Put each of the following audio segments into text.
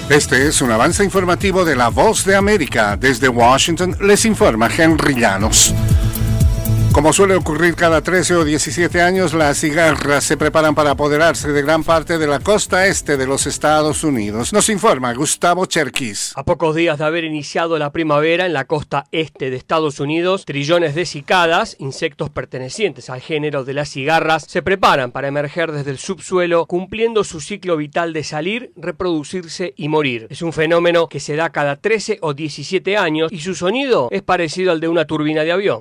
Este es un avance informativo de La Voz de América. Desde Washington les informa Henry Llanos. Como suele ocurrir cada 13 o 17 años, las cigarras se preparan para apoderarse de gran parte de la costa este de los Estados Unidos. Nos informa Gustavo Cherkis. A pocos días de haber iniciado la primavera en la costa este de Estados Unidos, trillones de cicadas, insectos pertenecientes al género de las cigarras, se preparan para emerger desde el subsuelo, cumpliendo su ciclo vital de salir, reproducirse y morir. Es un fenómeno que se da cada 13 o 17 años y su sonido es parecido al de una turbina de avión.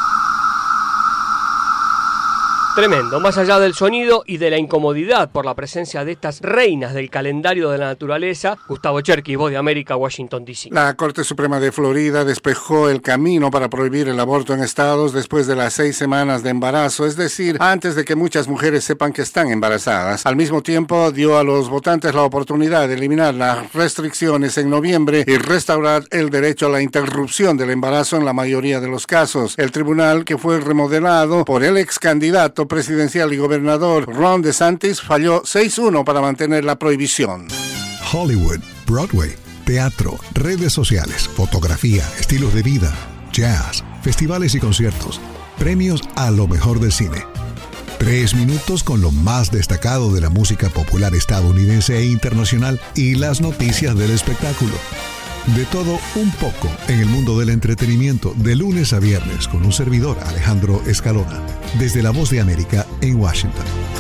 Tremendo, más allá del sonido y de la incomodidad por la presencia de estas reinas del calendario de la naturaleza. Gustavo Cherkis, Voz de América, Washington, D.C. La Corte Suprema de Florida despejó el camino para prohibir el aborto en estados después de las 6 semanas de embarazo, es decir, antes de que muchas mujeres sepan que están embarazadas. Al mismo tiempo, dio a los votantes la oportunidad de eliminar las restricciones en noviembre y restaurar el derecho a la interrupción del embarazo en la mayoría de los casos. El tribunal, que fue remodelado por el ex candidato presidencial y gobernador Ron DeSantis, falló 6-1 para mantener la prohibición. Hollywood, Broadway, teatro, redes sociales, fotografía, estilos de vida, jazz, festivales y conciertos, premios a lo mejor del cine. 3 minutos con lo más destacado de la música popular estadounidense e internacional y las noticias del espectáculo. De todo un poco en el mundo del entretenimiento, de lunes a viernes, con un servidor, Alejandro Escalona, desde La Voz de América en Washington.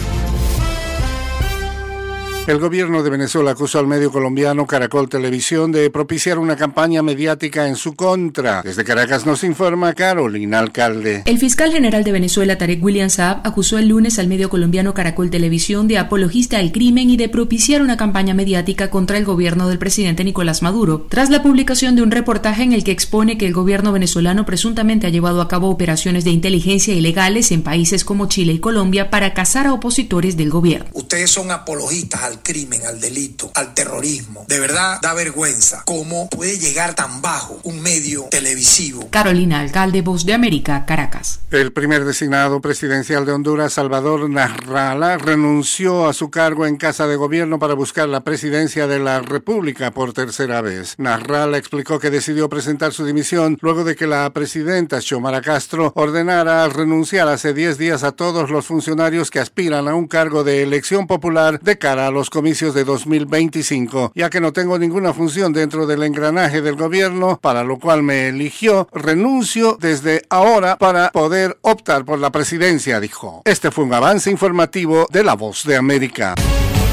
El gobierno de Venezuela acusó al medio colombiano Caracol Televisión de propiciar una campaña mediática en su contra. Desde Caracas nos informa Carolina Alcalde. El fiscal general de Venezuela, Tarek William Saab, acusó el lunes al medio colombiano Caracol Televisión de apologista al crimen y de propiciar una campaña mediática contra el gobierno del presidente Nicolás Maduro, tras la publicación de un reportaje en el que expone que el gobierno venezolano presuntamente ha llevado a cabo operaciones de inteligencia ilegales en países como Chile y Colombia para cazar a opositores del gobierno. Ustedes son apologistas al crimen, al delito, al terrorismo. De verdad da vergüenza cómo puede llegar tan bajo un medio televisivo. Carolina Alcalde, Voz de América, Caracas. El primer designado presidencial de Honduras, Salvador Nasrallah, renunció a su cargo en Casa de Gobierno para buscar la presidencia de la República por tercera vez. Nasrallah explicó que decidió presentar su dimisión luego de que la presidenta Xiomara Castro ordenara renunciar hace 10 días a todos los funcionarios que aspiran a un cargo de elección popular de cara a los comicios de 2025, ya que no tengo ninguna función dentro del engranaje del gobierno, para lo cual me eligió, renuncio desde ahora para poder optar por la presidencia, dijo. Este fue un avance informativo de La Voz de América.